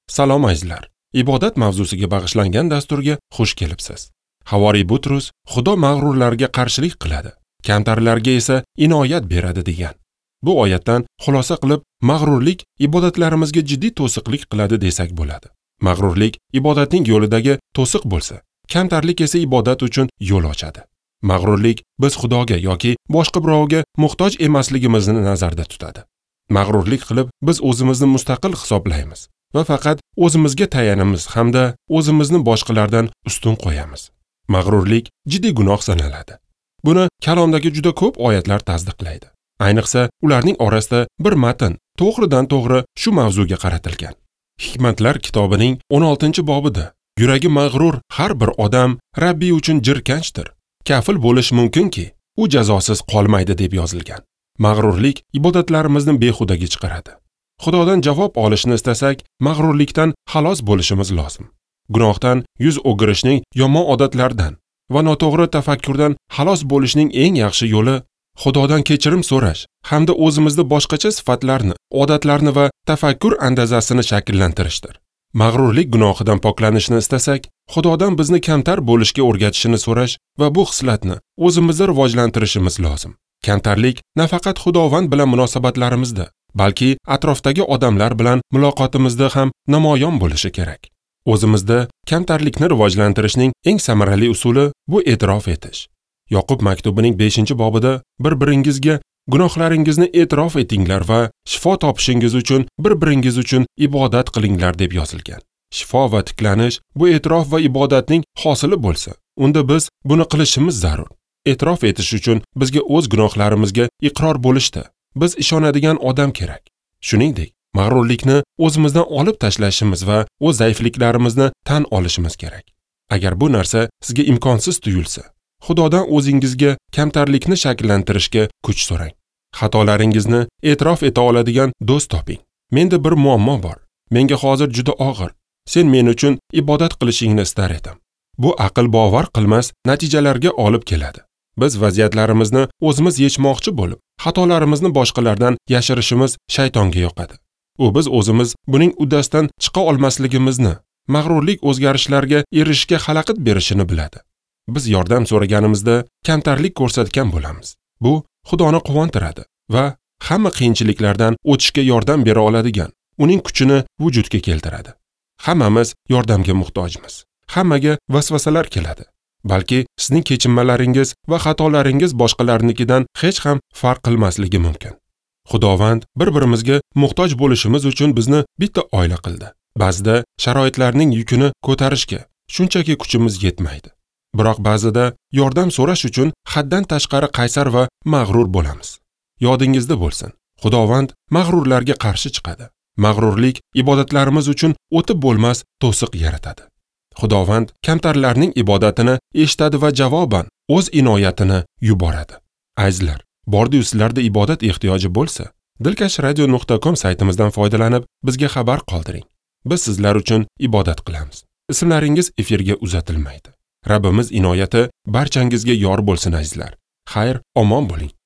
Salom azizlar. Ibodat mavzusiga bag'ishlangan dasturga xush kelibsiz. Havoriy Butrus Xudo mag'rurlarga qarshilik qiladi, kamtarlarga esa inoyat beradi degan. Bu oyatdan xulosa qilib, mag'rurlik ibodatlarimizga jiddiy to'siqlik qiladi desak bo'ladi. Mag'rurlik ibodatning yo'lidagi to'siq bo'lsa, kamtarlik esa ibodat uchun yo'l ochadi. Mag'rurlik biz Xudoga yoki boshqa birovga muhtoj emasligimizni nazarda tutadi. Mag'rurlik qilib biz o'zimizni mustaqil hisoblaymiz va faqat o'zimizga tayanamiz hamda o'zimizni boshqalardan ustun qo'yamiz. Mag'rurlik jiddiy gunoh sanaladi. Buni kalomdagi juda ko'p oyatlar tasdiqlaydi. Ayniqsa, ularning orasida bir matn to'g'ridan-to'g'ri shu mavzuga qaratilgan. Hikmatlar kitobining 16-bobida yuragi mag'rur har bir odam Rabbiy uchun jirkanchdir. Kafil bo'lish mumkinki, u jazosiz qolmaydi deb yozilgan. Mag'rurlik ibodatlarimizni behudaga chiqaradi. Xudodan javob olishni istasak, mag'rurlikdan xalos bo'lishimiz lozim. Gunohdan yuz o'girishning yomon odatlardan va noto'g'ri tafakkurdan xalos bo'lishning eng yaxshi yo'li Xudodan kechirim so'rash hamda o'zimizda boshqacha sifatlarni, odatlarni va tafakkur andazasini shakllantirishdir. Mag'rurlik gunohidan poklanishni istasak, Xudodan bizni kamtar bo'lishga o'rgatishini so'rash va bu xislatni o'zimizda rivojlantirishimiz lozim. Kamtarlik nafaqat Xudovand bilan munosabatlarimizda, balki atrofdagi odamlar bilan muloqotimizda ham namoyon bo'lishi kerak. O'zimizda kamtarlikni rivojlantirishning eng samarali usuli bu e'tirof etish. Yoqub maktubining 5-bobida bir-biringizga gunohlaringizni e'tirof etinglar va shifo topishingiz uchun bir-biringiz uchun ibodat qilinglar deb yozilgan. Shifo va tiklanish bu e'tirof va ibodatning hosili bo'lsa, unda biz buni qilishimiz zarur. E'tirof etish uchun bizga o'z gunohlarimizga iqror bo'lishda biz ishonadigan odam kerak. Shuningdek, mag'rurlikni o'zimizdan olib tashlashimiz va o'z zaifliklarimizni tan olishimiz kerak. Agar bu narsa sizga imkonsiz tuyulsa, Xudodan o'zingizga kamtarlikni shakllantirishga kuch so'rang. Xatolaringizni e'tirof eta oladigan do'st toping. Menda bir muammo bor. Menga hozir juda og'ir. Sen men uchun ibodat qilishingni istar edim. Bu aql bovar qilmas natijalarga olib keladi. Biz vaziyatlarimizni o'zimiz yechmoqchi bo'lib, xatolarimizni boshqalardan yashirishimiz shaytonga yoqadi. U biz o'zimiz buning uddasidan chiqa olmasligimizni, mag'rurlik o'zgarishlarga erishishga xalaqit berishini biladi. Biz yordam so'raganimizda kamtarlik ko'rsatgan bo'lamiz. Bu Xudoni quvontiradi va hamma qiyinchiliklardan o'tishga yordam bera oladigan, uning kuchini vujudga keltiradi. Hammamiz yordamga muhtojmiz. Hammaga vasvasalar keladi. Balki sizning kechinmalaringiz va xatolaringiz boshqalarnikidan hech ham farq qilmasligi mumkin. Xudovand bir-birimizga muhtoj bo'lishimiz uchun bizni bitta oila qildi. Ba'zida sharoitlarning yukini ko'tarishga shunchaki kuchimiz yetmaydi. Biroq ba'zida yordam so'rash uchun haddan tashqari qaysar va mag'rur bo'lamiz. Yodingizda bo'lsin, Xudovand mag'rurlarga qarshi chiqadi. Mag'rurlik ibodatlarimiz uchun o'tib bo'lmas to'siq yaratadi. Xudovand kamtarlarning ibodatini eshitadi va javoban o'z inoyatini yuboradi. Azizlar, bordi-yu sizlarda ibodat ehtiyoji bo'lsa, dilkashradio.com saytimizdan foydalanib bizga xabar qoldiring. Biz sizlar uchun ibodat qilamiz. Ismlaringiz efirga uzatilmaydi. Rabbimiz inoyati barchangizga yor bo'lsin azizlar. Xayr, omon bo'ling.